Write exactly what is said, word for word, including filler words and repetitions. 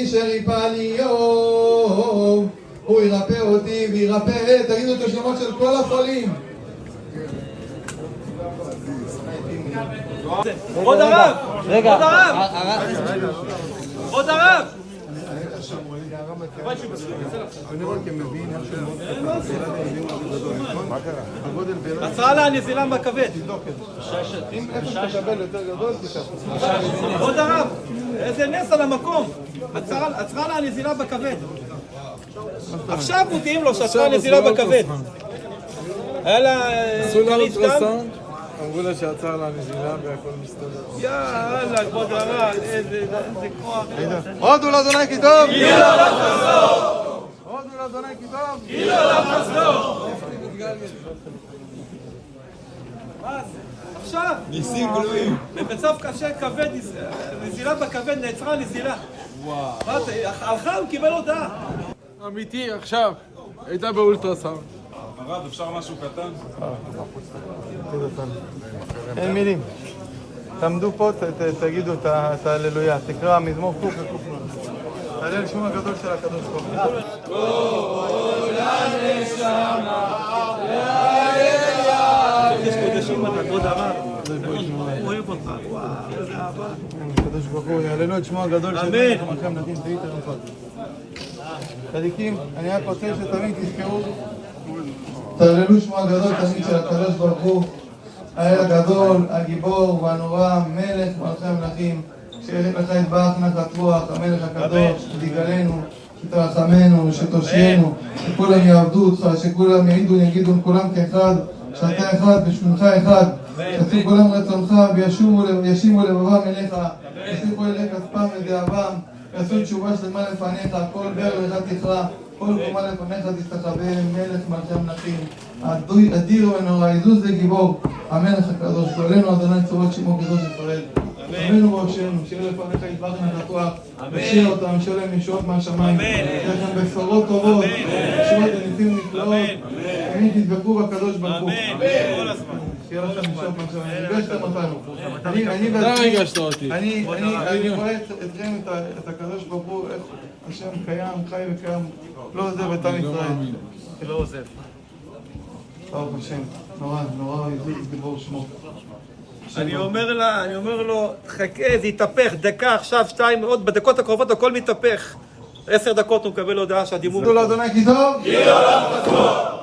אשר יפעל לי יום, הוא ירפא אותי וירפא, תגידו את השמות של כל החולים. עוד הרב! רגע, עוד הרב! עוד הרב! עצרה לה הנזילה בכבד. אם אפס תקבל יותר גדול, תשאר. עוד הרב! איזה נס על המקום! עצרה לה הנזילה בכבד. עכשיו מודיעים לו שעצרה הנזילה בכבד. היה לה... סוללות רסון, אמרו לה שעצר לה נזילה והכל מסתדר. יאללה, כבוד הרב, איזה כוח. הודו לאדוני כי טוב! כי לעולם חסדו! הודו לאדוני כי טוב! כי לעולם חסדו! מה זה? עכשיו! ניסים גלויים. במצב קשה, כבד, נזילה בכבד, נעצרה נזילה. וואו. מה זה? הלכה, הוא קיבל הודעה. אמיתי, עכשיו. הייתה באולטרסאונד. הרב, אפשר משהו קטן? אין מילים. תעמדו פה, תגידו את ההללויה. תקרא מזמור קוק וקוק נון. תעלה לשום הגדול של הקדוש ברוך הוא. כל הנשמה קודש קודשים אתה, כבוד הרב. אוהב אותך, וואו, איזה אהבה. הקדוש ברוך הוא, יעללו את שמו הגדול של מלך המלכים נתין תהית רפת. צדיקים, אני רק רוצה שתמיד תזכרו, תעללו שמו הגדול תמיד של הקדוש ברוך הוא, האל הגדול, הגיבור והנורא, מלך מלכי המלכים, שיהיה לך יתברך נחת רוח, המלך הקדוש, שתגלנו, שתרחמנו, שתושיינו, שכולם יעבדו אותך, שכולם יעידו, יגידו כולם כאחד, שאתה אחד ושמונך אחד, שעשו כולם רצונך וישימו לבבם אליך, ישיחו אליך כספם ודאבם, יעשו תשובה שלמה לפניך, כל בר לך תכרע, כל קומה לפניך תסתחווה, מלך מלכי המלכים, אדיר ונורא, עזוז וגיבור, המלך הקדוש, כולנו אדוני צורות שמו קדוש ישראל. אבינו בראשנו, שיהיה לפניך יתברך נחת רוח, ושיר אותם, שיהיה להם ישועות מהשמיים, שיהיה לכם בשורות טובות, ישועות וניסים נפלאות, תמיד תדבקו בקדוש ברוך הוא. שיהיה לכם ישועות מהשמיים. ריגשתם אותנו. אתה ריגשת אותי. אני רואה אתכם, את הקדוש ברוך הוא, איך השם קיים, חי וקיים, לא עוזב את עם ישראל. לא עוזב. ברוך השם, נורא, נורא יזוז גיבור שמו. אני אומר לה, אני אומר לו, חכה, זה יתהפך, דקה, עכשיו, שתיים, עוד בדקות הקרובות הכל מתהפך. עשר דקות הוא מקבל הודעה שהדימום... תודו לאדוני כי טוב! כי לעולם חסדו!